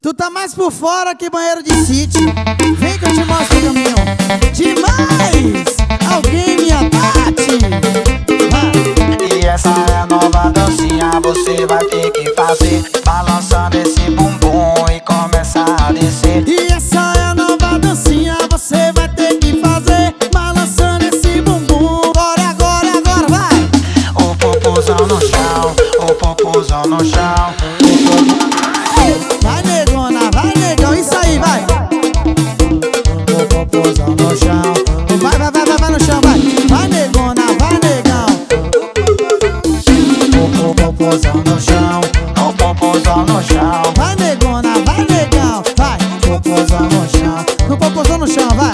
Tu tá mais por fora que banheiro de sítio. Vem que eu te mostro o caminho. Demais! Alguém me abate. E essa é a nova dancinha, você vai ter que fazer, balançando esse bumbum e começar a descer. E essa é a nova dancinha, você vai ter que fazer, balançando esse bumbum. Agora, vai! O popozão no chão, o popozão no chão. Vai negona, vai negão, isso aí, vai! O popozão no chão. Vai no chão, vai! Vai negona, vai negão! O popozão no chão, o popozão no chão. Vai negona, vai negão, vai! Popozão no chão. No popozão no chão, vai!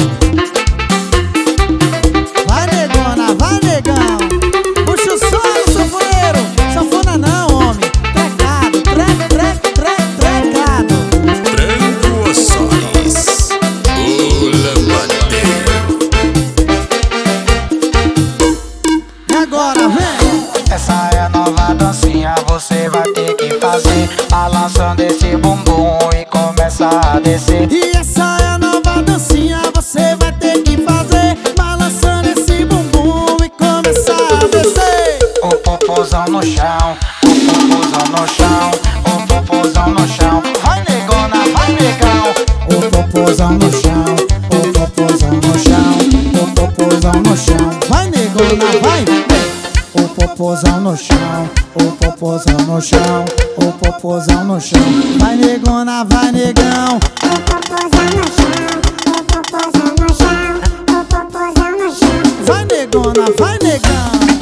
Vai negona, vai negão! Puxa o som, sanfoneiro! Sanfona não, homem! Trecado, trecado! Tranco Solis, o lambadeiro. E agora, vem! Essa é a nova dancinha, você vai ter que fazer, balançando esse bumbum e começar a descer. E essa é a nova dancinha, você vai ter que fazer, balançando esse bumbum e começar a descer. O popozão no chão, o popozão no chão, o popozão no chão. Vai negona, vai negão. O popozão no chão, o popozão no chão, o popozão no chão. Vai negona, vai! O popozão no chão, o popozão no chão, o popozão no chão. Vai negona, vai negão! O popozão no chão, o popozão no chão, o popozão no chão. Vai negona, vai negão!